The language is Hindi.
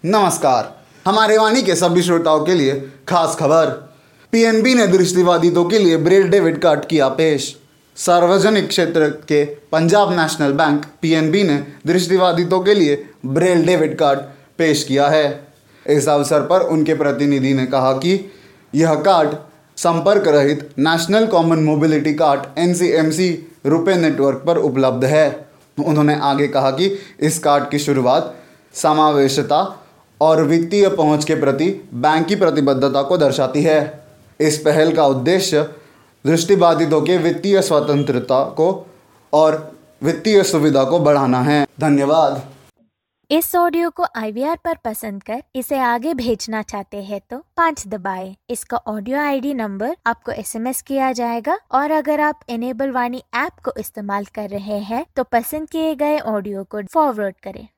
नमस्कार। हमारे वाणी के सभी श्रोताओं के लिए खास खबर। पीएनबी ने दृष्टिबाधितों के लिए ब्रेल डेबिट कार्ड किया पेश। सार्वजनिक क्षेत्र के पंजाब नेशनल बैंक पीएनबी ने दृष्टिबाधितों के लिए ब्रेल डेबिट कार्ड पेश किया है। इस अवसर पर उनके प्रतिनिधि ने कहा कि यह कार्ड संपर्क रहित national common mobility card NCMC RuPay network पर उपलब्ध है। उन्होंने आगे कहा कि इस कार्ड की शुरुआत समावेशिता और वित्तीय पहुंच के प्रति बैंक की प्रतिबद्धता को दर्शाती है। इस पहल का उद्देश्य दृष्टिबाधितों के वित्तीय स्वतंत्रता को और वित्तीय सुविधा को बढ़ाना है। धन्यवाद। इस ऑडियो को IVR पर पसंद कर इसे आगे भेजना चाहते हैं तो 5 दबाएं। इसका ऑडियो ID नंबर आपको SMS किया जाएगा और अगर आप इनेबल वाणी ऐप को इस्तेमाल कर रहे हैं तो पसंद किए गए ऑडियो को फॉरवर्ड करें।